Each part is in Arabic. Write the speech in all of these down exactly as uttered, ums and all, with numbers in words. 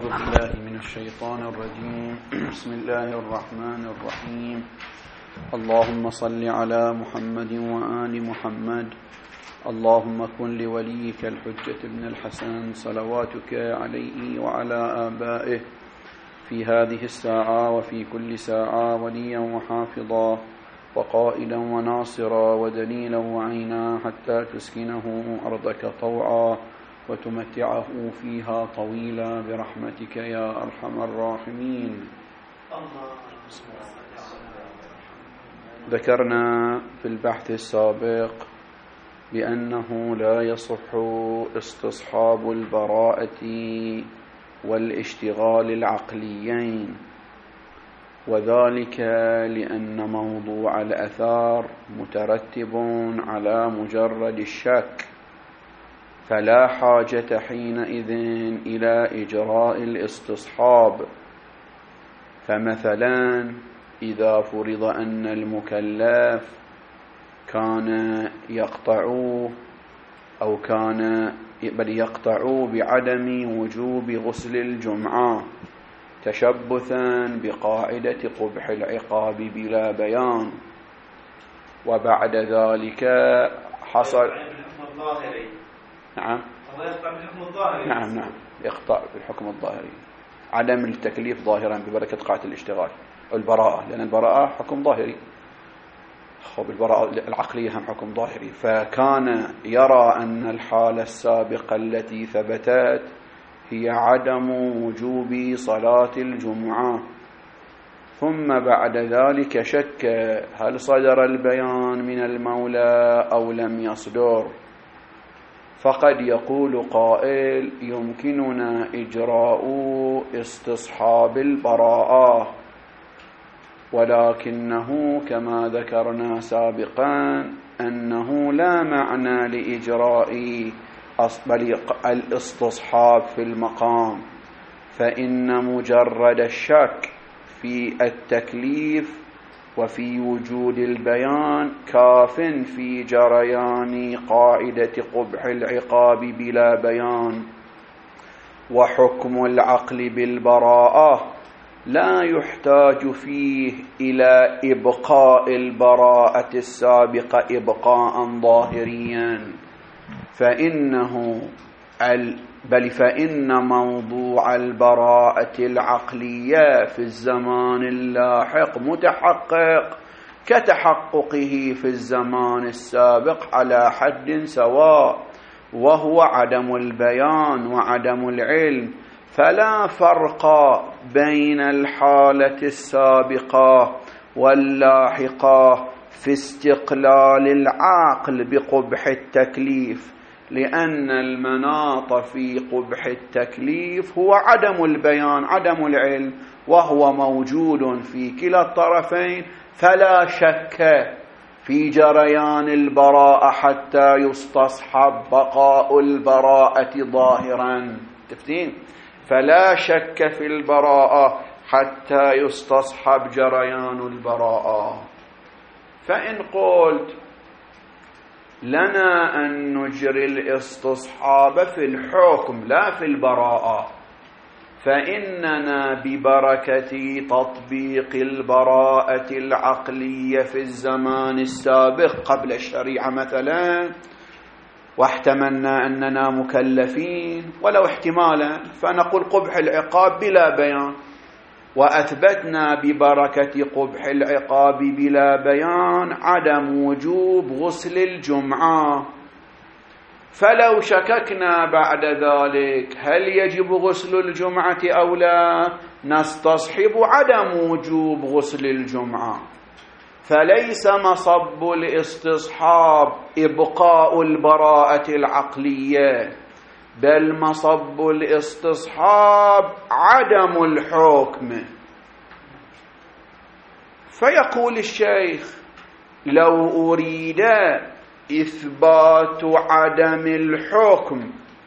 أعوذ بالله من الشيطان الرجيم. بسم الله الرحمن الرحيم. اللهم صل على محمد وآل محمد. اللهم كن لوليك الحجة ابن الحسن صلواتك عليه وعلى آبائه في هذه الساعة وفي كل ساعة وليا وحافظا وقائدا وناصرا ودليلا وعينا حتى تسكنه أرضك طوعا وتمتعه فيها طويلا برحمتك يا أرحم الراحمين. ذكرنا في البحث السابق بأنه لا يصح استصحاب البراءة والاشتغال العقليين، وذلك لأن موضوع الأثار مترتب على مجرد الشك، فلا حاجة حينئذ إلى إجراء الاستصحاب. فمثلا إذا فرض أن المكلف كان يقطع أو كان بل يقطع بعدم وجوب غسل الجمعة تشبثا بقاعدة قبح العقاب بلا بيان، وبعد ذلك حصل نعم نعم نعم يقطع بالحكم الظاهري، عدم التكليف ظاهرا ببركة قاعدة الاشتغال البراءة، لأن البراءة حكم ظاهري، خب البراءة العقلية هم حكم ظاهري. فكان يرى أن الحالة السابقة التي ثبتت هي عدم وجوب صلاة الجمعة، ثم بعد ذلك شك هل صدر البيان من المولى أو لم يصدر. فقد يقول قائل يمكننا إجراء استصحاب البراءة، ولكنه كما ذكرنا سابقا أنه لا معنى لإجراء الاستصحاب في المقام، فإن مجرد الشك في التكليف وفي وجود البيان كاف في جريان قاعدة قبح العقاب بلا بيان. وحكم العقل بالبراءة لا يحتاج فيه إلى إبقاء البراءة السابقة إبقاء ظاهريا، فإنه بل فإن موضوع البراءة العقلية في الزمان اللاحق متحقق كتحققه في الزمان السابق على حد سواء، وهو عدم البيان وعدم العلم. فلا فرق بين الحالة السابقة واللاحقة في استقلال العقل بقبح التكليف، لأن المناط في قبح التكليف هو عدم البيان عدم العلم، وهو موجود في كلا الطرفين، فلا شك في جريان البراءة حتى يستصحب بقاء البراءة ظاهرا. تفتين؟ فلا شك في البراءة حتى يستصحب جريان البراءة. فإن قلت لنا أن نجري الاستصحاب في الحكم لا في البراءة، فإننا ببركة تطبيق البراءة العقلية في الزمان السابق قبل الشريعة مثلا، واحتملنا أننا مكلفين ولو احتمالا، فنقول قبح العقاب بلا بيان، وأثبتنا ببركة قبح العقاب بلا بيان عدم وجوب غسل الجمعة. فلو شككنا بعد ذلك هل يجب غسل الجمعة أو لا، نستصحب عدم وجوب غسل الجمعة. فليس مصب الاستصحاب إبقاء البراءة العقلية، بل مصب الاستصحاب عدم الحكم. فيقول الشيخ لو أريد إثبات عدم الحكم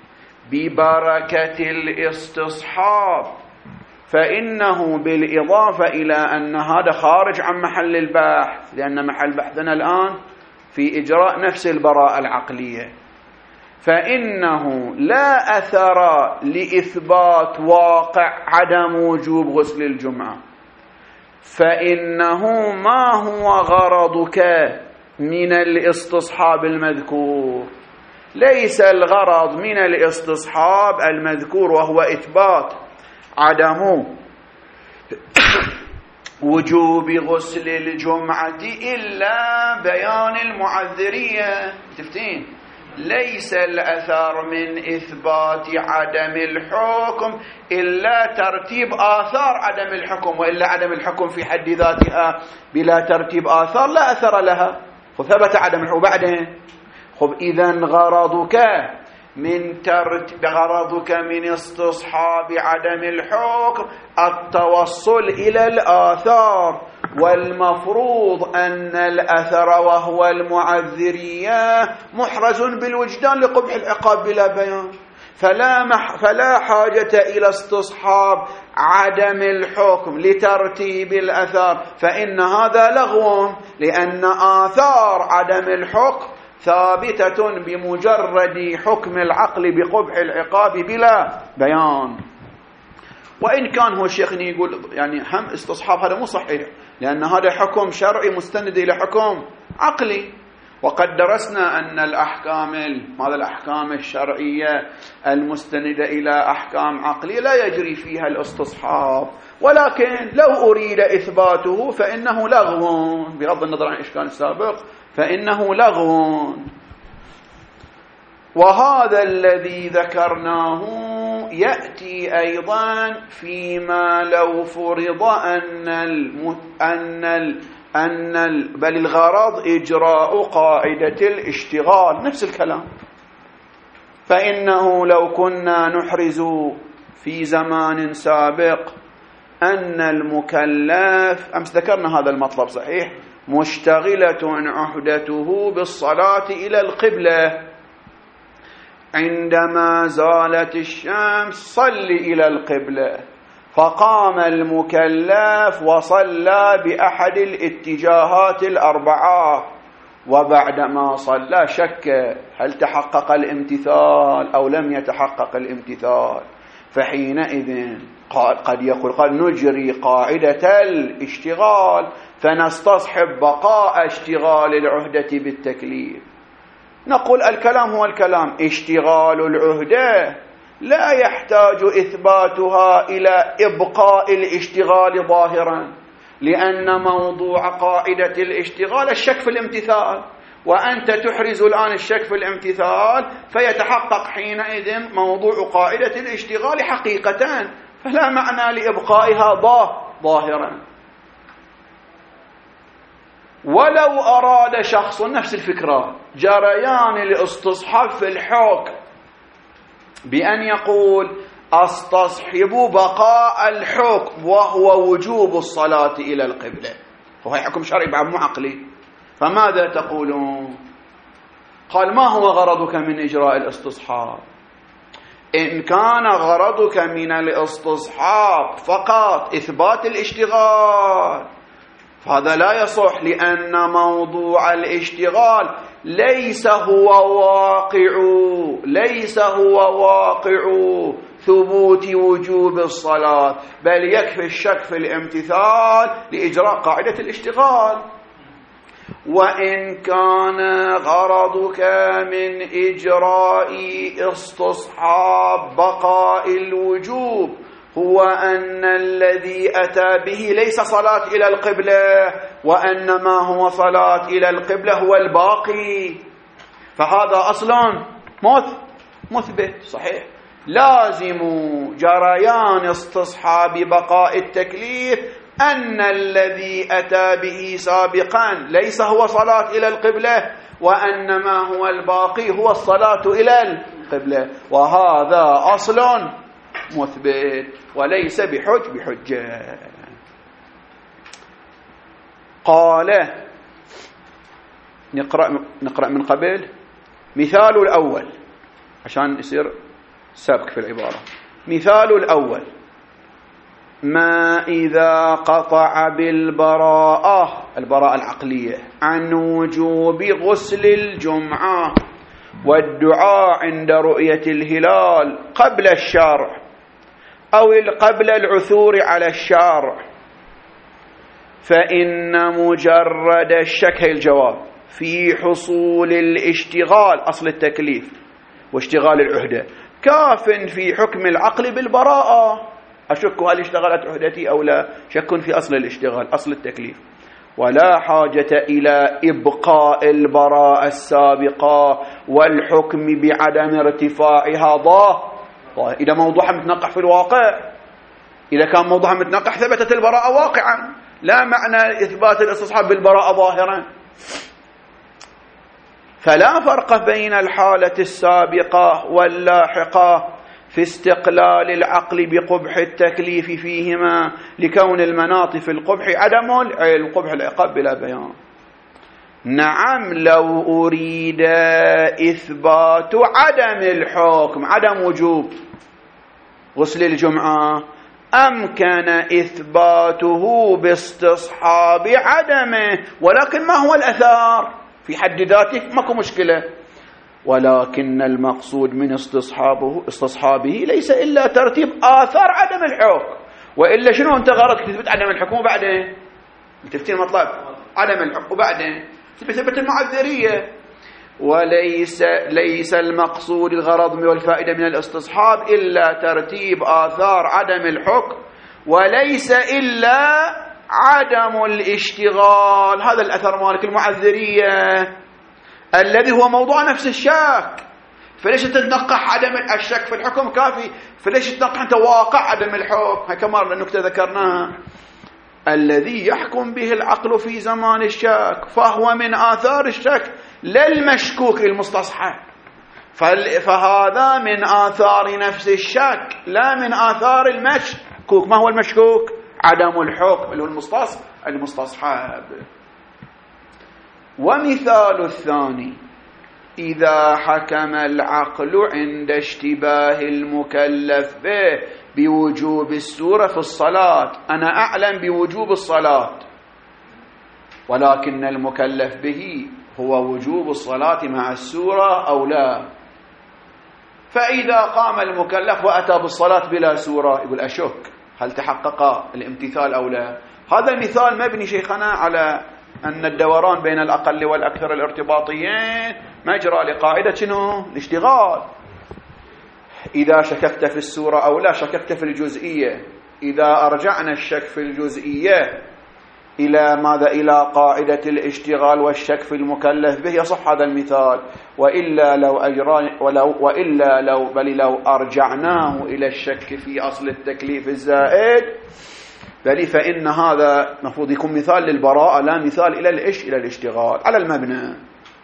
ببركة الاستصحاب فإنه بالإضافة إلى أن هذا خارج عن محل البحث، لأن محل بحثنا الآن في إجراء نفس البراءة العقلية، فإنه لا أثر لإثبات واقع عدم وجوب غسل الجمعة، فإنه ما هو غرضك من الاستصحاب المذكور؟ ليس الغرض من الاستصحاب المذكور وهو إثبات عدم وجوب غسل الجمعة إلا بيان المعذرية. تفتين ليس الأثر من إثبات عدم الحكم إلا ترتيب آثار عدم الحكم، وإلا عدم الحكم في حد ذاتها بلا ترتيب آثار لا أثر لها، فثبت عدم الحكم بعدين. خب إذن غرضك من ترت... غرضك من استصحاب عدم الحكم التوصل إلى الآثار، والمفروض أن الأثر وهو المعذرية محرز بالوجدان لقبح العقاب بلا بيان، فلا, مح... فلا حاجة إلى استصحاب عدم الحكم لترتيب الأثار، فإن هذا لغو، لأن آثار عدم الحكم ثابتة بمجرد حكم العقل بقبح العقاب بلا بيان. وإن كان هو الشيخ يقول يعني هم استصحاب هذا مو صحيح، لأن هذا حكم شرعي مستند إلى حكم عقلي، وقد درسنا أن الأحكام هذا الأحكام الشرعية المستندة إلى أحكام عقلية لا يجري فيها الاستصحاب، ولكن لو أريد إثباته فإنه لغو بغض النظر عن الإشكال السابق، فإنه لغو. وهذا الذي ذكرناه يأتي أيضا فيما لو فرض أن الم... أن ال... أن ال... بل الغرض إجراء قاعدة الاشتغال، نفس الكلام. فإنه لو كنا نحرز في زمان سابق أن المكلف، أمس ذكرنا هذا المطلب صحيح، مشتغلة عهدته بالصلاة إلى القبلة، عندما زالت الشمس صل إلى القبلة، فقام المكلف وصلى بأحد الاتجاهات الأربعة، وبعدما صلى شك هل تحقق الامتثال أو لم يتحقق الامتثال، فحينئذ قد يقول قال نجري قاعدة الاشتغال فنستصحب بقاء اشتغال العهدة بالتكليف. نقول الكلام هو الكلام، اشتغال العهدة لا يحتاج إثباتها إلى إبقاء الاشتغال ظاهرا، لأن موضوع قاعدة الاشتغال الشك في الامتثال، وأنت تحرز الآن الشك في الامتثال، فيتحقق حينئذ موضوع قاعدة الاشتغال حقيقة، فلا معنى لإبقائها ظاهرا. ولو أراد شخص نفس الفكرة جريان الاستصحاب في الحكم بأن يقول استصحب بقاء الحكم وهو وجوب الصلاة إلى القبلة، وهو حكم شرعي بعد مو عقلي، فماذا تقولون؟ قال ما هو غرضك من إجراء الاستصحاب؟ إن كان غرضك من الاستصحاب فقط إثبات الاشتغال فهذا لا يصح، لأن موضوع الاشتغال ليس هو واقع ليس هو واقع ثبوت وجوب الصلاة، بل يكفي الشك في الامتثال لإجراء قاعدة الاشتغال. وإن كان غرضك من إجراء استصحاب بقاء الوجوب هو أن الذي أتى به ليس صلاة إلى القبلة، وأنما هو صلاة إلى القبلة هو الباقي، فهذا أصلا مثبت صحيح. لازم جريان استصحاب بقاء التكليف أن الذي أتى به سابقا ليس هو صلاة إلى القبلة، وأنما هو الباقي هو الصلاة إلى القبلة، وهذا أصل مثبت وليس بحج بحجة. قال نقرأ, نقرأ من قبل مثال الأول عشان يصير سبك في العبارة. مثال الأول ما إذا قطع بالبراءة البراءة العقلية عن وجوب غسل الجمعة والدعاء عند رؤية الهلال قبل الشرع أو قبل العثور على الشرع، فإن مجرد الشك، هي الجواب، في حصول الاشتغال أصل التكليف واشتغال العهدة كاف في حكم العقل بالبراءة. أشك هل اشتغلت عهدتي أو لا، شك في أصل الاشتغال أصل التكليف، ولا حاجة إلى إبقاء البراءة السابقة والحكم بعدم ارتفاعها ظاهر. إذا موضوعها متنقح في الواقع، إذا كان موضوعها متنقح ثبتت البراءة واقعا، لا معنى إثبات الاستصحاب بالبراءة ظاهرا. فلا فرق بين الحالة السابقة واللاحقة في استقلال العقل بقبح التكليف فيهما، لكون المناط في القبح عدم القبح العقاب بلا بيان. نعم لو أريد إثبات عدم الحكم، عدم وجوب غسل الجمعة، أمكن إثباته باستصحاب عدمه، ولكن ما هو الأثار في حد ذاته ماكو مشكلة، ولكن المقصود من استصحابه استصحابه ليس إلا ترتيب آثار عدم الحكم. وإلا شنو أنت غرضك تثبت عدم الحكم وبعدين تفتين مطلب عدم الحكم وبعدين تثبت المعذرية؟ وليس ليس المقصود الغرض والفائدة من الاستصحاب إلا ترتيب آثار عدم الحكم، وليس إلا عدم الاشتغال. هذا الأثر مالك المعذرية الذي هو موضوع نفس الشك، فليش تتنقح عدم الشك في الحكم كافي، فليش تتنقح أنت واقع عدم الحكم؟ كما النكتة ذكرناها، الذي يحكم به العقل في زمان الشك فهو من آثار الشك لا المشكوك المستصحب، فهذا من آثار نفس الشك لا من آثار المشكوك. ما هو المشكوك؟ عدم الحكم اللي هو المستصحب. ومثال الثاني إذا حكم العقل عند اشتباه المكلف به بوجوب السورة في الصلاة، أنا أعلم بوجوب الصلاة ولكن المكلف به هو وجوب الصلاة مع السورة أو لا، فإذا قام المكلف وأتى بالصلاة بلا سورة يقول أشك هل تحقق الامتثال أو لا. هذا المثال مبني شيخنا على أن الدوران بين الأقل والأكثر الارتباطيين مجرى لقاعدة شنو؟ الاشتغال. إذا شككت في السورة أو لا شككت في الجزئية، إذا أرجعنا الشك في الجزئية إلى ماذا؟ إلى قاعدة الاشتغال والشك في المكلف به يصح هذا المثال. وإلا لو أجرى ولو وإلا لو بل لو أرجعناه إلى الشك في أصل التكليف الزائد بل فإن هذا مفروض يكون مثال للبراءة لا مثال إلى الإش إلى الاشتغال على المبنى.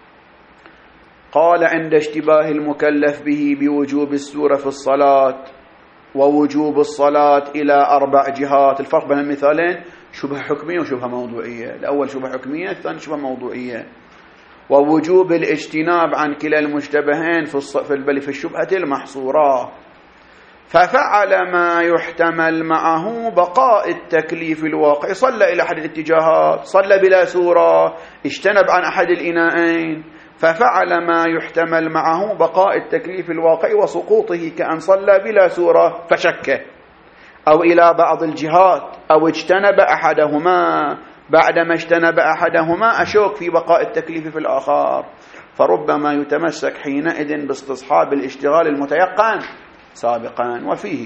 قال عند اشتباه المكلف به بوجوب السورة في الصلاة ووجوب الصلاة إلى أربع جهات. الفرق بين المثالين شبهة حكمية وشبهة موضوعية، الأول شبهة حكمية الثاني شبهة موضوعية. ووجوب الاجتناب عن كلا المشتبهين في بل في الشبهة المحصورة، ففعل ما يحتمل معه بقاء التكليف الواقع، صلى إلى أحد الاتجاهات، صلى بلا سورة، اجتنب عن أحد الإناءين، ففعل ما يحتمل معه بقاء التكليف الواقع وسقوطه كأن صلى بلا سورة فشك، أو إلى بعض الجهات، أو اجتنب أحدهما، بعدما اجتنب أحدهما أشك في بقاء التكليف في الآخر، فربما يتمسك حينئذ باستصحاب الاشتغال المتيقن سابقا. وفيه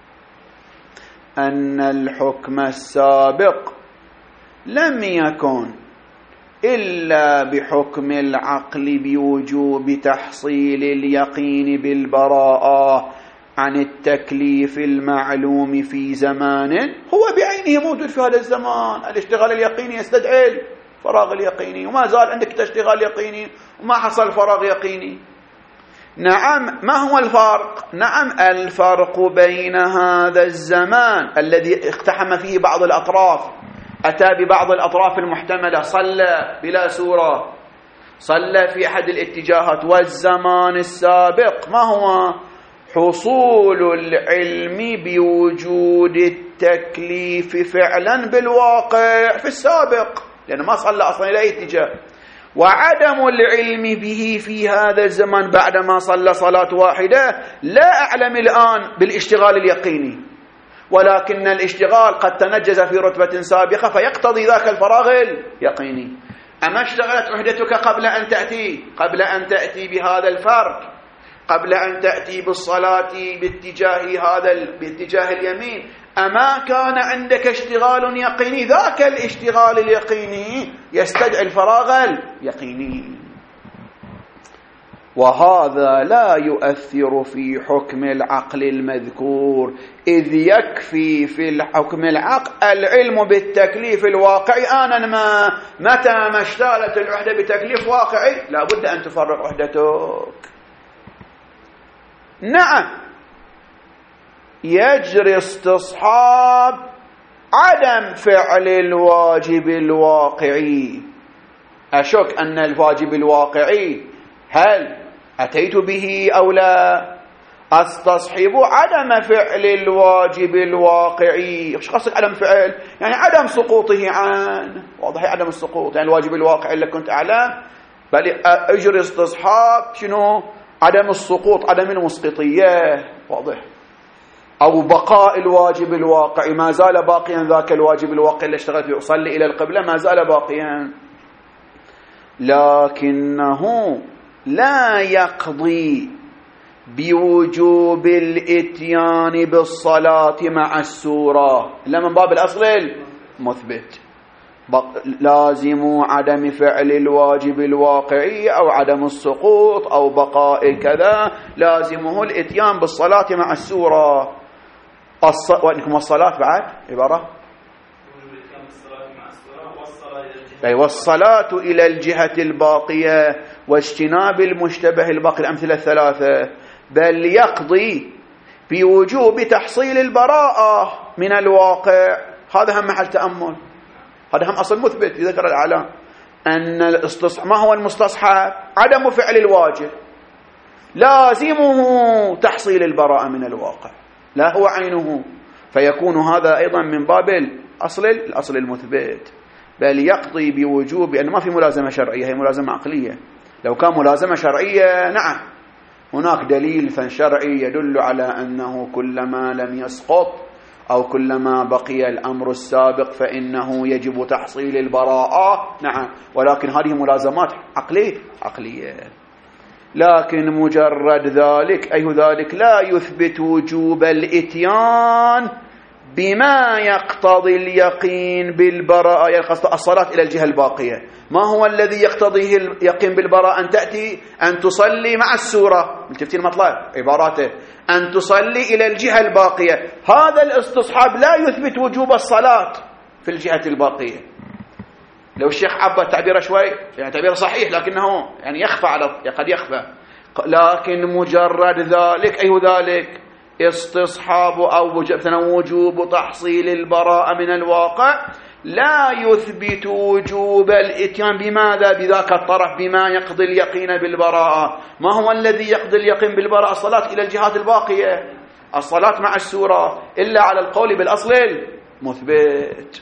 أن الحكم السابق لم يكن إلا بحكم العقل بوجوب تحصيل اليقين بالبراءة عن التكليف المعلوم في زمان هو بعينه موجود في هذا الزمان. الاشتغال اليقيني يستدعي الفراغ اليقيني، وما زال عندك اشتغال يقيني وما حصل فراغ يقيني. نعم، ما هو الفرق؟ نعم، الفرق بين هذا الزمان الذي اقتحم فيه بعض الأطراف، أتى ببعض الأطراف المحتملة، صلى بلا سورة، صلى في أحد الاتجاهات، والزمان السابق ما هو؟ حصول العلم بوجود التكليف فعلا بالواقع في السابق، لأنه ما صلى أصلا إلى أي اتجاه، وعدم العلم به في هذا الزمان بعدما صلى صلاة واحدة لا أعلم الآن بالاشتغال اليقيني، ولكن الاشتغال قد تنجز في رتبة سابقة فيقتضي ذاك الفراغ اليقيني. أما اشتغلت وحدتك قبل أن تأتي قبل أن تأتي بهذا الفرق، قبل أن تأتي بالصلاة باتجاه هذا باتجاه اليمين، أما كان عندك اشتغال يقيني، ذاك الاشتغال اليقيني يستدعي الفراغ اليقيني، وهذا لا يؤثر في حكم العقل المذكور، إذ يكفي في الحكم العقل العلم بالتكليف الواقعي آنا ما. متى ما اشتغلت الوحدة بتكليف واقعي لا بد أن تفرق وحدتك. نعم يجري استصحاب عدم فعل الواجب الواقعي، أشك أن الواجب الواقعي هل أتيت به أو لا؟ استصحب عدم فعل الواجب الواقعي. ايش قصدك عدم فعل؟ يعني عدم سقوطه عنه، واضح عدم السقوط، يعني الواجب الواقعي اللي كنت أعلم، بل أجري استصحاب شنو؟ عدم السقوط، عدم المسقطية، واضح، أو بقاء الواجب الواقعي، ما زال باقيا ذاك الواجب الواقعي اللي اشتغلت به، أصلي إلى القبلة ما زال باقيا، لكنه لا يقضي بوجوب الاتيان بالصلاة مع السورة إلا من باب الأصل المثبت. لازم عدم فعل الواجب الواقعي أو عدم السقوط أو بقاء كذا، لازمه الاتيان بالصلاة مع السورة. الص... وإنكم الصلاة بعد عبارة أي والصلاة إلى الجهة الباقية واجتناب المشتبه الباقي، الأمثلة الثلاثة. بل يقضي بوجوب تحصيل البراءة من الواقع، هذا هم محل تأمل، هذا هم أصل مثبت في ذكر الأعلام، أن الاستصحاب ما هو المستصحب؟ عدم فعل الواجب، لازمه تحصيل البراءة من الواقع، لا هو عينه، فيكون هذا أيضا من باب الأصل الأصل المثبت. بل يقضي بوجوب، أن ما في ملازمة شرعية، هي ملازمة عقلية. لو كان ملازمة شرعية نعم هناك دليل شرعي يدل على أنه كلما لم يسقط أو كلما بقي الأمر السابق فإنه يجب تحصيل البراءة، نعم، ولكن هذه ملازمات عقلية عقلية. لكن مجرد ذلك أي ذلك لا يثبت وجوب الإتيان بما يقتضي اليقين بالبراءة، يعني الصلاة إلى الجهة الباقية. ما هو الذي يقتضيه اليقين بالبراءة؟ أن تأتي أن تصلي مع السورة، ملتفتين المطلب عباراته، أن تصلي إلى الجهة الباقية. هذا الاستصحاب لا يثبت وجوب الصلاة في الجهة الباقية. لو الشيخ عبى تعبيره شوي، يعني تعبيره صحيح لكنه يعني يخفى على قد يخفى، لكن مجرد ذلك أي ذلك استصحاب أو وجوب تحصيل البراءة من الواقع لا يثبت وجوب الاتيان بماذا؟ بذاك الطرف، بما يقضي اليقين بالبراءة. ما هو الذي يقضي اليقين بالبراءة؟ الصلاة إلى الجهات الباقية، الصلاة مع السورة، إلا على القول بالأصل المثبت.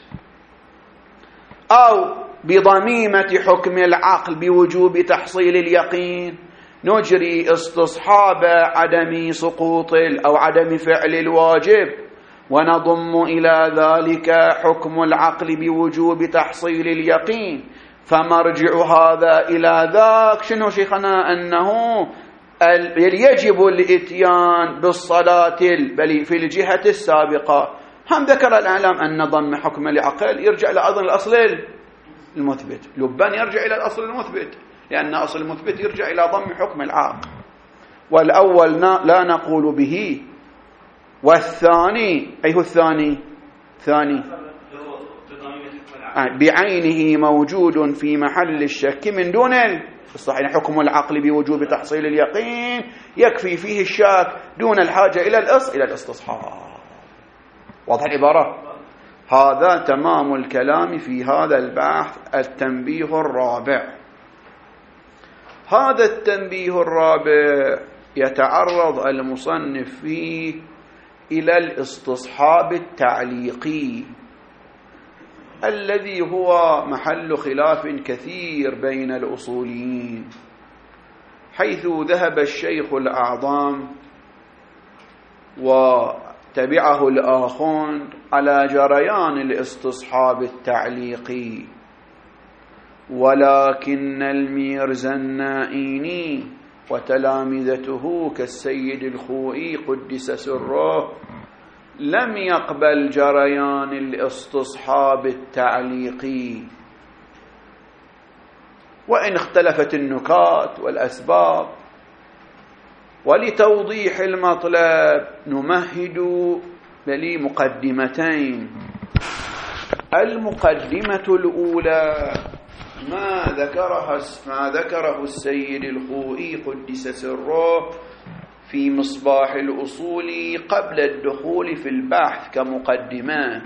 أو بضميمة حكم العقل بوجوب تحصيل اليقين نجري استصحاب عدم سقوط أو عدم فعل الواجب، ونضم إلى ذلك حكم العقل بوجوب تحصيل اليقين، فمرجع هذا إلى ذاك شنو شيخنا؟ أنه يجب الاتيان بالصلاة بل في الجهة السابقة. هم ذكر الأعلام أن ضم حكم العقل يرجع إلى أيضا الأصل المثبت، لبان يرجع إلى الأصل المثبت، لأن أصل المثبت يرجع إلى ضم حكم العقل، والأول لا نقول به، والثاني أي هو الثاني ثاني بعينه موجود في محل الشك من دون الصحيح. حكم العقل بوجوب تحصيل اليقين يكفي فيه الشك دون الحاجة إلى الأصل إلى الاستصحاب. واضح العبارة؟ هذا تمام الكلام في هذا البحث. التنبيه الرابع، هذا التنبيه الرابع يتعرض المصنف فيه إلى الاستصحاب التعليقي. الذي هو محل خلاف كثير بين الأصوليين، حيث ذهب الشيخ الأعظم وتبعه الآخون على جريان الاستصحاب التعليقي، ولكن الميرزا النائيني وتلامذته كالسيد الخوئي قدس سره لم يقبل جريان الاستصحاب التعليقي، وإن اختلفت النكات والأسباب. ولتوضيح المطلب نمهد بلي مقدمتين. المقدمة الأولى ما ذكرها ما ذكره السيد الخوئي قدس سره في مصباح الأصول قبل الدخول في البحث كمقدمة،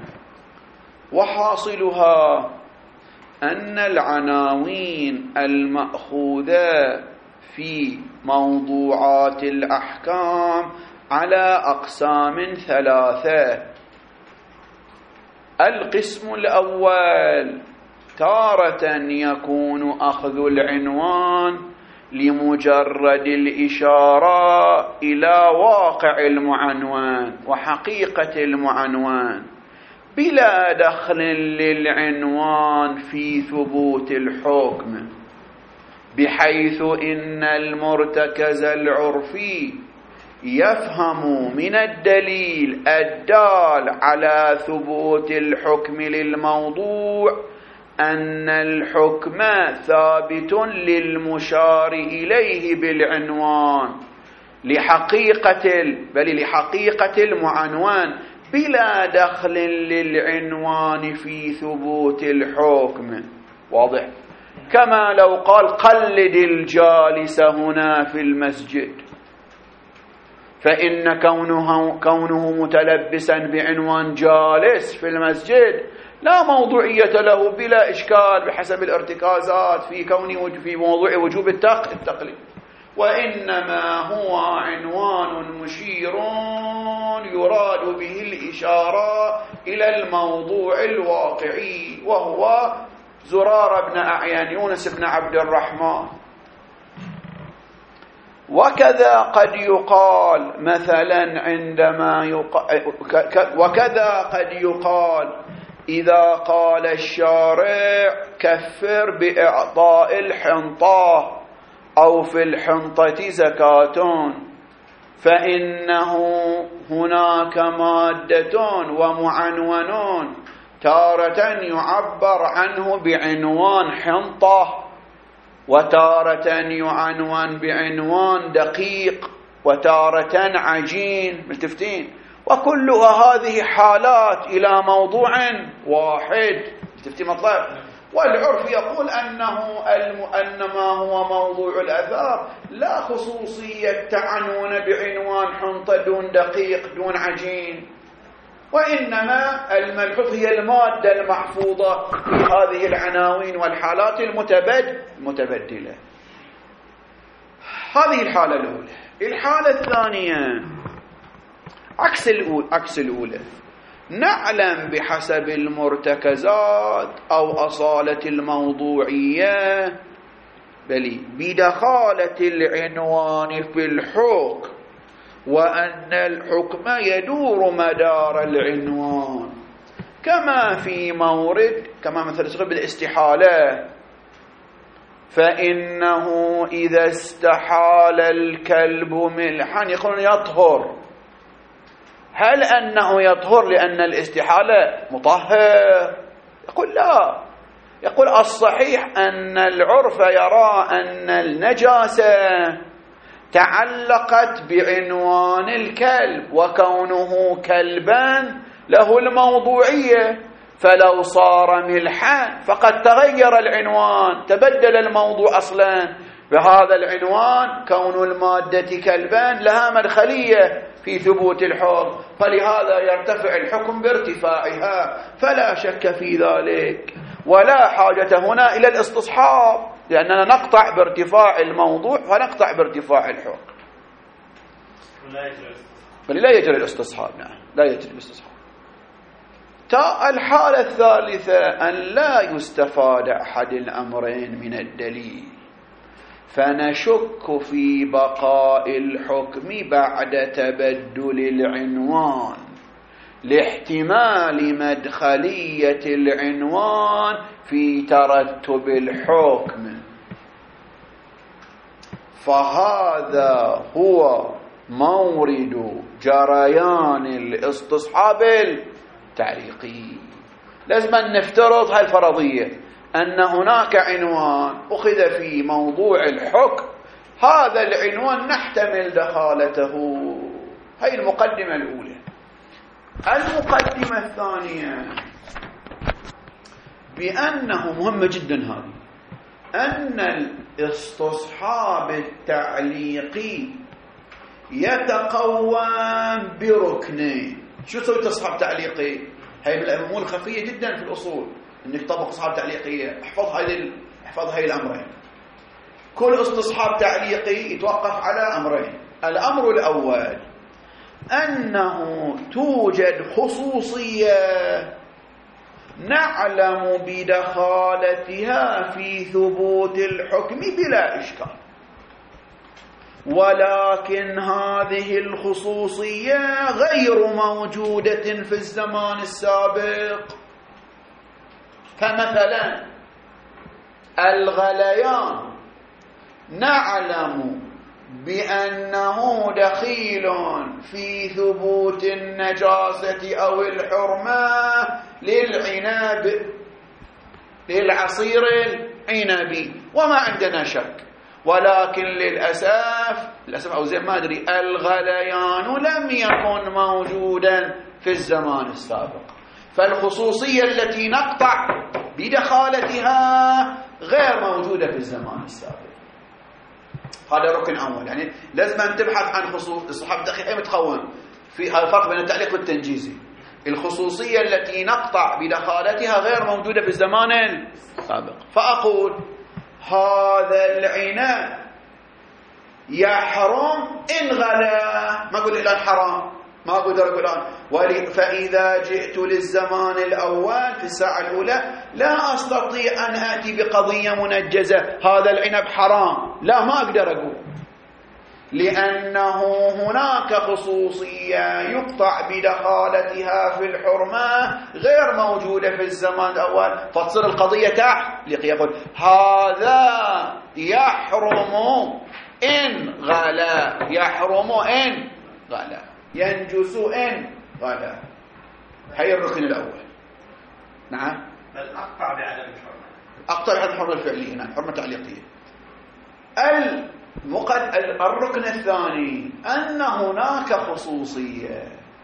وحاصلها أن العناوين المأخوذة في موضوعات الأحكام على أقسام ثلاثة. القسم الأول تارة يكون أخذ العنوان لمجرد الإشارة إلى واقع المعنوان وحقيقة المعنوان بلا دخل للعنوان في ثبوت الحكم، بحيث إن المرتكز العرفي يفهم من الدليل الدال على ثبوت الحكم للموضوع أن الحكم ثابت للمشار إليه بالعنوان لحقيقة بل لحقيقة المعنوان بلا دخل للعنوان في ثبوت الحكم. واضح؟ كما لو قال قلد الجالس هنا في المسجد، فإن كونه, كونه متلبسا بعنوان جالس في المسجد لا موضوعية له بلا إشكال بحسب الارتكازات في كونه في موضوع وجوب التقليد، وإنما هو عنوان مشير يراد به الإشارة إلى الموضوع الواقعي، وهو زرار بن أعين يونس بن عبد الرحمن. وكذا قد يقال مثلا عندما يقال وكذا قد يقال إذا قال الشارع كفر بإعطاء الحنطة أو في الحنطة زكاة، فإنه هناك مادة ومعنون تارة يعبر عنه بعنوان حنطة، وتارة يعنون بعنوان دقيق، وتارة عجين. ملتفتين؟ وكلها هذه حالات إلى موضوع واحد. ملتفتين مطلب؟ والعرف يقول أنه أنما هو موضوع الأثار لا خصوصية تعنون بعنوان حنطة دون دقيق دون عجين، وإنما الملحوظ هي المادة المحفوظة في هذه العناوين والحالات المتبد المتبدلة. هذه الحالة الأولى. الحالة الثانية عكس الأولى, عكس الأولى. نعلم بحسب المرتكزات أو أصالة الموضوعية بل بدخالة العنوان في الحكم، وأن الحكم يدور مدار العنوان، كما في مورد كما مثل صغب الاستحالة، فإنه إذا استحال الكلب ملحا يقول يطهر. هل أنه يطهر لأن الاستحالة مطهر؟ يقول لا، يقول الصحيح أن العرف يرى أن النجاسة تعلقت بعنوان الكلب، وكونه كلبا له الموضوعية، فلو صار ملحا فقد تغير العنوان، تبدل الموضوع أصلا. بهذا العنوان كون المادة كلبا لها مدخلية في ثبوت الحكم، فلهذا يرتفع الحكم بارتفاعها، فلا شك في ذلك، ولا حاجة هنا إلى الاستصحاب، لأننا نقطع بارتفاع الموضوع فنقطع بارتفاع الحكم. بل لا يجري الاستصحاب. نعم لا يجري الاستصحاب. الحالة الثالثة أن لا يستفاد أحد الأمرين من الدليل، فنشك في بقاء الحكم بعد تبدل العنوان لاحتمال مدخلية العنوان في ترتب الحكم، فهذا هو مورد جريان الاستصحاب التعليقي. لازم أن نفترض هاي الفرضية أن هناك عنوان أخذ في موضوع الحكم، هذا العنوان نحتمل دخالته. هاي المقدمة الأولى. المقدمة الثانية بأنه مهمة جدا هذه، أن الاستصحاب التعليقي يتقوم بركنين. شو تسوي استصحاب تعليقي؟ هاي من الأمور الخفية جدا في الأصول، انك تطبق استصحاب تعليقية. احفظ هاي احفظ هاي الأمرين. كل استصحاب تعليقي يتوقف على أمرين. الأمر الأول أنه توجد خصوصية نعلم بدخالتها في ثبوت الحكم بلا إشكال، ولكن هذه الخصوصية غير موجودة في الزمان السابق. فمثلا الغليان نعلم بأنه دخيل في ثبوت النجاسة أو الحرمة للعنب، للعصير العنبي، وما عندنا شك. ولكن للأسف للأسف أو زي ما أدري الغليان لم يكن موجودا في الزمان السابق، فالخصوصية التي نقطع بدخالتها غير موجودة في الزمان السابق. هذا ركن أول. يعني لازم أن تبحث عن خصوص الصحاب دقيقة متقوم في هذا الفرق بين التعليق والتنجيزي. الخصوصية التي نقطع بدخالتها غير موجودة في الزمان السابق. فأقول هذا العنب يحرم إن غلا، ما أقول الآن حرام، ما أقدر أقول الآن. فإذا جئت للزمان الأول في الساعة الأولى لا أستطيع أن آتي بقضية منجزة هذا العنب حرام، لا، ما أقدر أقول، لأنه هناك خصوصية يقطع بدخالتها في الحرمة غير موجودة في الزمان الأول، فتصير القضية تعليق. يقول هذا يحرم إن غلا، يحرم إن غلا، ينجس إن غلا. هي الركن الأول. نعم. بل أقطع بعدم الحرمة. أقطع بعدم الحرمة الفعلية، نعم، حرمة تعليقية. المقد... الركن الثاني أن هناك خصوصية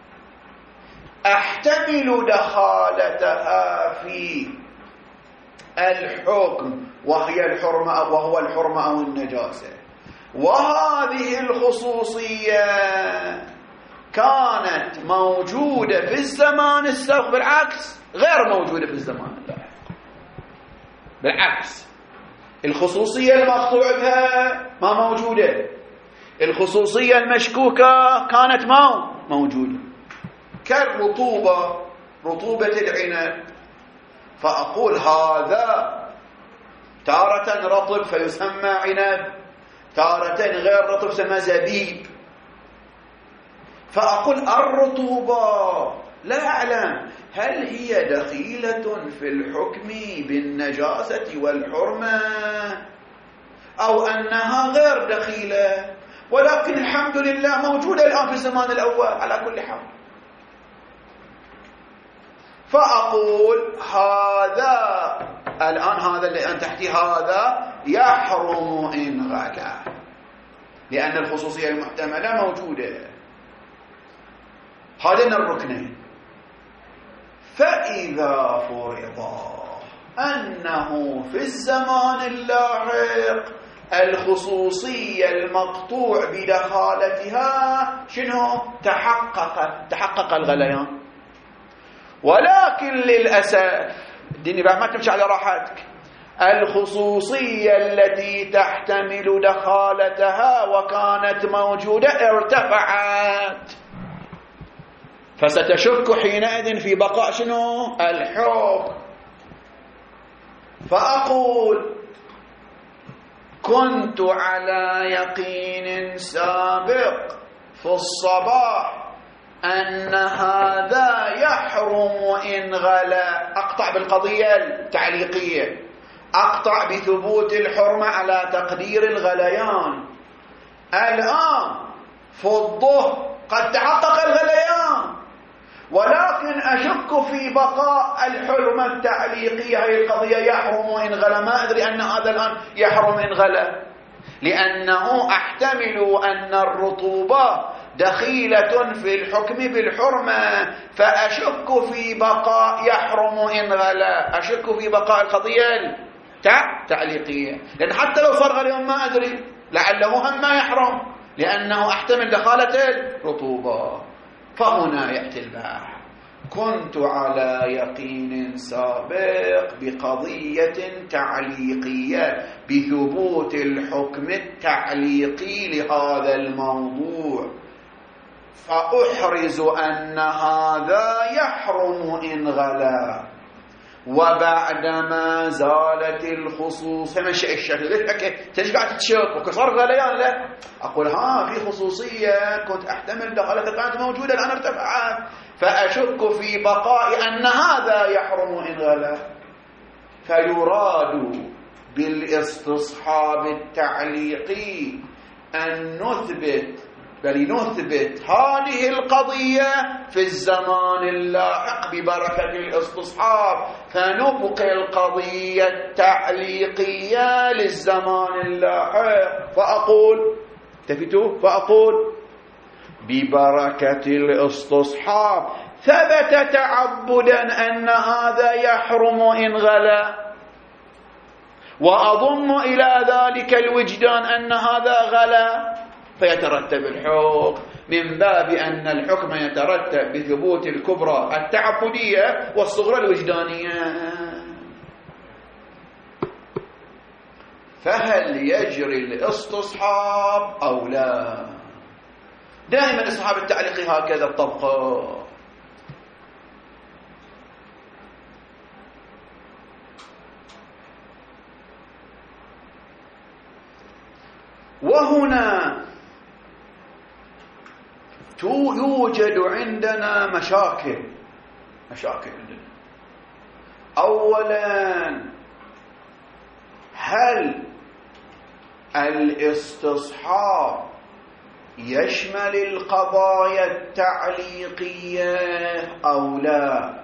أحتمل دخالتها في الحكم وهي الحرمة، وهو الحرمة أو النجاسة، وهذه الخصوصية كانت موجودة في الزمان السابق، بالعكس غير موجودة في الزمان اللاحق. بالعكس الخصوصية المقطوع بها ما موجودة، الخصوصية المشكوكة كانت ما موجودة، كالرطوبة، رطوبة العنب. فأقول هذا تارة رطب فيسمى عنب، تارة غير رطب يسمى زبيب. فأقول الرطوبة لا أعلم هل هي دخيلة في الحكم بالنجاسة والحرمة أو أنها غير دخيلة، ولكن الحمد لله موجودة الآن في الزمان الأول على كل حال. فأقول هذا الآن، هذا اللي أن تحتي هذا يحرم إن غلا، لأن الخصوصية المحتملة موجودة. هذين الركنين. فإذا فرض أنه في الزمان اللاحق الخصوصية المقطوع بدخالتها شنو؟ تحقق تحقق الغليان. ولكن للأسف الدنيا بعد ما تمشي على راحتك، الخصوصية التي تحتمل دخالتها وكانت موجودة ارتفعت، فستشك حينئذ في بقاء شنو؟ الحكم. فأقول كنت على يقين سابق في الصباح أن هذا يحرم إن غلا. أقطع بالقضية التعليقية، أقطع بثبوت الحرمة على تقدير الغليان. الآن في الظهر قد تحقق الغليان، ولكن أشك في بقاء الحرمة التعليقية. هذه القضية يحرم إن غلا، ما أدري أن هذا الآن يحرم إن غلا، لأنه أحتمل أن الرطوبة دخيلة في الحكم بالحرمة، فأشك في بقاء يحرم إن غلا، أشك في بقاء القضية التعليقية، لأن حتى لو صار غليان ما أدري، لعله هم ما يحرم، لأنه أحتمل دخالة الرطوبة. فهنا يأتي البحث. كنت على يقين سابق بقضية تعليقية بثبوت الحكم التعليقي لهذا الموضوع، فأحرز أن هذا يحرم إن غلا. وبعدما زالت الخصوص فمن شيء الشكل تجي قاعد تشك وكسر غليان، لا أقول ها في خصوصية كنت أحتمل دخلت كانت موجودة الآن ارتفعت، فأشك في بقاء أن هذا يحرم إن غلا. فيراد بالاستصحاب التعليقي أن نثبت بل نثبت هذه القضية في الزمان اللاحق ببركة الاستصحاب، فنبقي القضية التعليقية للزمان اللاحق. فأقول تفتوا فأقول ببركة الاستصحاب ثبت تعبدا أن هذا يحرم إن غلا، وأضم إلى ذلك الوجدان أن هذا غلا، فيترتب الحكم من باب أن الحكم يترتب بثبوت الكبرى التعبدية والصغرى الوجدانية. فهل يجري الاستصحاب أو لا؟ دائما الاستصحاب التعليقي هكذا الطبقة. وهنا يوجد عندنا مشاكل مشاكل عندنا. أولا، هل الاستصحاب يشمل القضايا التعليقية أو لا؟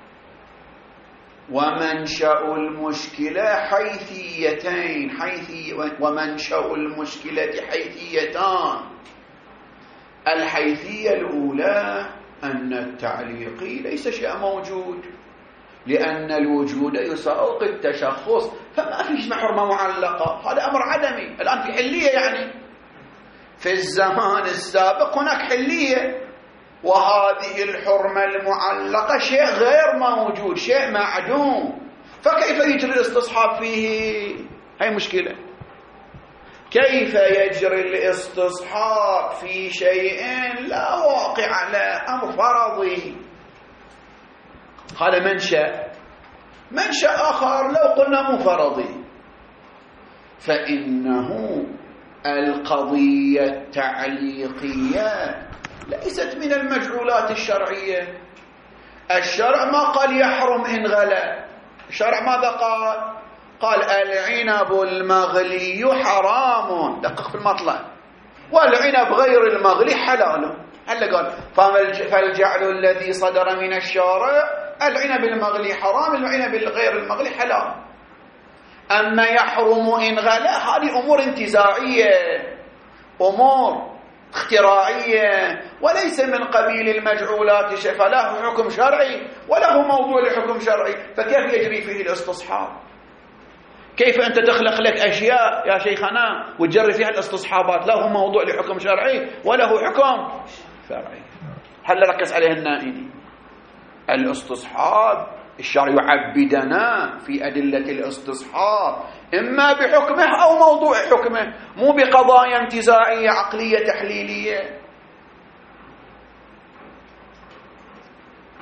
ومنشأ المشكلة حيثيتين حيثي ومنشأ المشكلة حيثيتان. الحيثية الأولى أن التعليقي ليس شيء موجود، لأن الوجود يساوق التشخص، فما فيش حرمة معلقة، هذا أمر عدمي. الآن في حلية، يعني في الزمان السابق هناك حلية، وهذه الحرمة المعلقة شيء غير موجود، شيء معدوم، فكيف يجري الاستصحاب فيه؟ هاي مشكلة. كيف يجري الاستصحاب في شيء لا واقع له، أمر فرضي؟ هذا منشأ منشأ آخر لو قلنا مو فرضي، فإنه القضية التعليقية ليست من المجعولات الشرعية. الشرع ما قال يحرم إن غلا، الشرع ماذا قال؟ قال العنب المغلي حرام، دقق في المطلع، والعنب غير المغلي حلال. هل قال فالجعل الذي صدر من الشارع العنب المغلي حرام، العنب الغير المغلي حلال. أما يحرم إن غلا هذه أمور انتزاعية، أمور اختراعية، وليس من قبيل المجعولات، فله حكم شرعي وله موضوع لحكم شرعي، فكيف يجري فيه الاستصحاب؟ كيف أنت تخلق لك أشياء يا شيخنا وتجري فيها الاستصحابات؟ له موضوع لحكم شرعي وله حكم شرعي. هل ركز عليه النائني؟ الاستصحاب الشرع يعبدنا في أدلة الاستصحاب إما بحكمه أو موضوع حكمه، مو بقضايا انتزاعية عقلية تحليلية.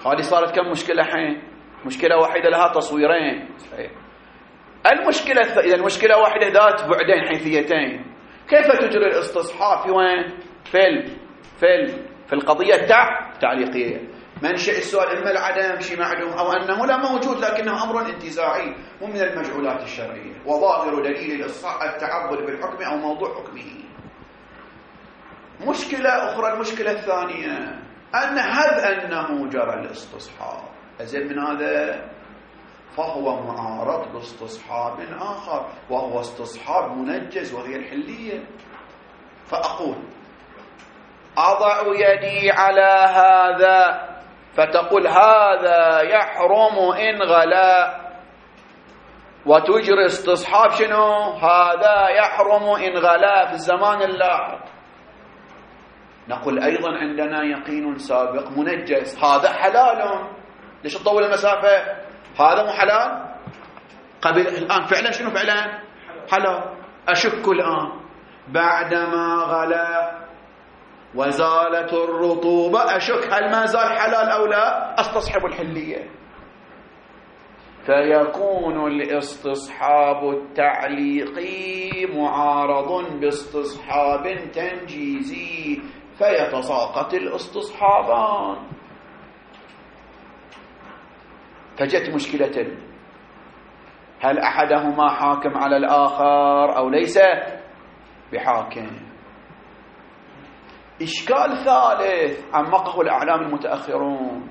هذه صارت كم مشكلة حين؟ مشكلة واحدة لها تصويرين. صحيح. المشكلة الث... إذا المشكلة واحدة ذات بعدين حيثيتين. كيف تجري الاستصحاب في وين؟ في ال... في ال... في القضية التع... التعليقية. منشأ السؤال إما العدم شيء معلوم أو أنه لا موجود لكنه أمر انتزاعي مو من المجعولات الشرعية، وظاهر دليل الإصحاح التعبد بالحكم أو موضوع حكمه. مشكلة أخرى، المشكلة الثانية أن هب أنه جرى الاستصحاب أزل من هذا فهو معارض باستصحاب آخر وهو استصحاب منجز وهي الحلية. فأقول أضع يدي على هذا فتقول هذا يحرم إن غلا، وتجري استصحاب شنو؟ هذا يحرم إن غلا في الزمان اللاحق. نقول أيضا عندنا يقين سابق منجز، هذا حلال. ليش تطول المسافة؟ هذا مو حلال؟ قبل الآن فعلا شنو فعلا؟ حلال. أشك الآن بعدما غلا وزالت الرطوبة أشك هل ما زال حلال أو لا؟ استصحب الحلية. فيكون الاستصحاب التعليقي معارض باستصحاب تنجيزي فيتساقط الاستصحابان. فجت مشكلة، هل أحدهما حاكم على الآخر أو ليس بحاكم؟ إشكال ثالث عمقه الأعلام المتأخرون.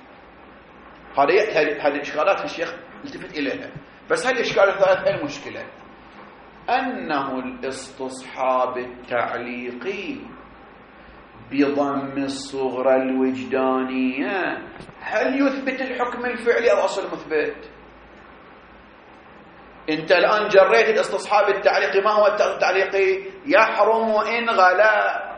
هذه هذه الإشكالات الشيخ التفت إليها، بس هل الإشكال الثالث هي المشكلة أنه الاستصحاب التعليقي بضم الصغرى الوجدانية هل يثبت الحكم الفعلي أو أصل مثبت؟ أنت الآن جريت الاستصحاب التعليقي. ما هو التعليقي؟ يحرم إن غلا،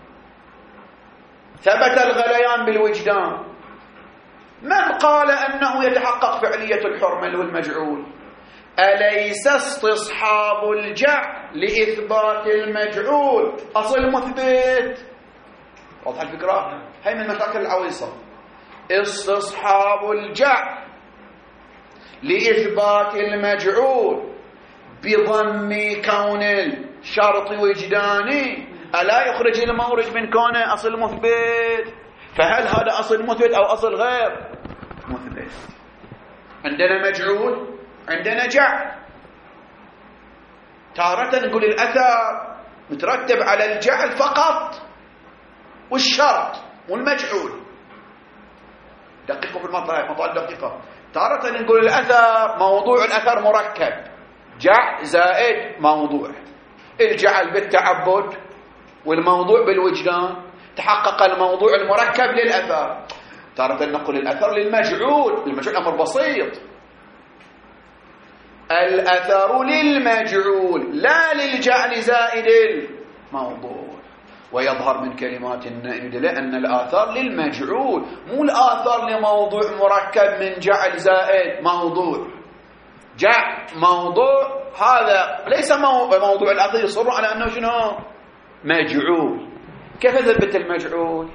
ثبت الغليان بالوجدان. من قال أنه يتحقق فعلية الحرمة والمجعول؟ أليس استصحاب الجعل لإثبات المجعول أصل مثبت؟ واضح الفكرة؟ هي من مشاكل العويصة. استصحاب الجعل لإثبات المجعول بضم كون الشرط وجداني ألا يخرج المورد من كونه أصل مثبت؟ فهل هذا أصل مثبت أو أصل غير مثبت؟ عندنا مجعول، عندنا جعل. تارة نقول الأثر مترتب على الجعل فقط والشرط والمجعول. دقيقة في المطالب، مطالب دقيقة. تارة نقول الأثر موضوع الأثر مركب، جعل زائد موضوع. الجعل بالتعبد والموضوع بالوجدان، تحقق الموضوع المركب للأثر. تارة نقول الأثر للمجعول، المجعول أمر بسيط. الأثر للمجعول لا للجعل زائد الموضوع. ويظهر من كلمات النائب أن الآثار للمجعول مو الآثار لموضوع مركب من جعل زائد موضوع. جعل موضوع هذا ليس موضوع الآثار، يصر على أنه شنو؟ مجعول. كيف ثبت المجعول؟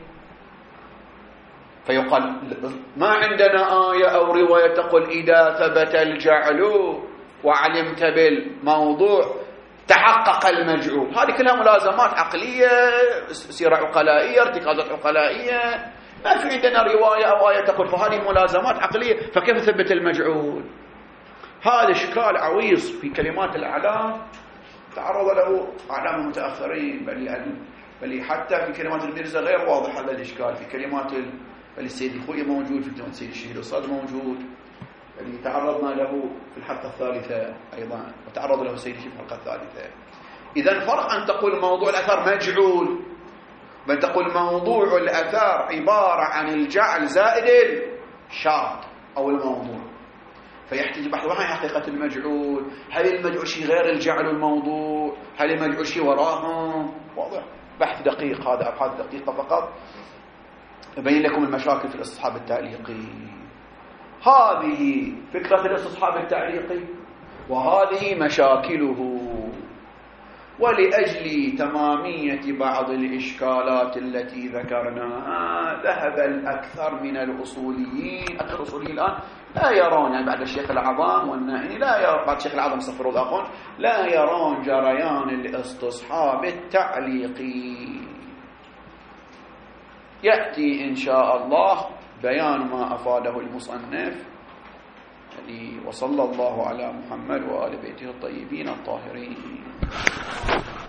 فيقال ما عندنا آية أو رواية تقول إذا ثبت الجعل وعلمت بالموضوع تحقق المجعول. هذه كلها ملازمات عقلية، سيرة عقلائية، ارتكازات عقلائية. ما في عندنا رواية أو آية تقول، فهذه ملازمات عقلية. فكيف ثبت المجعول؟ هذا إشكال عويص في كلمات الأعلام تعرض له أعلام المتأخرين، بل بل حتى في كلمات الميرزا غير واضح هذا الإشكال. في كلمات بل السيد الخوئي موجود، في كلمات السيد الشهيد الأستاذ موجود، اللي تعرضنا له في الحلقة الثالثة أيضا، وتعرض له السيد الشهيد في الحلقة الثالثة. إذن فرق أن تقول موضوع الأثر مجعول، بل تقول موضوع الأثر عبارة عن الجعل زائد الشرط أو الموضوع. فيحتاج بحث وهي حقيقة المجعول. هل المجعول شيء غير الجعل والموضوع؟ هل المجعول شيء وراهم؟ واضح، بحث دقيق، هذا أبحاث دقيقة فقط أبين لكم المشاكل في الاستصحاب التعليقي. هذه فكرة الاستصحاب التعليقي وهذه مشاكله. ولأجل تمامية بعض الإشكالات التي ذكرناها ذهب الأكثر من الأصوليين، أكثر الأصوليين الآن لا يرون، يعني بعد الشيخ العظام والنائني لا يرون، بعد الشيخ العظام استغفر الله أخوان، لا يرون جريان الاستصحاب التعليقي. يأتي إن شاء الله بيان ما أفاده المصنف، وصلى الله على محمد وآل بيته الطيبين الطاهرين.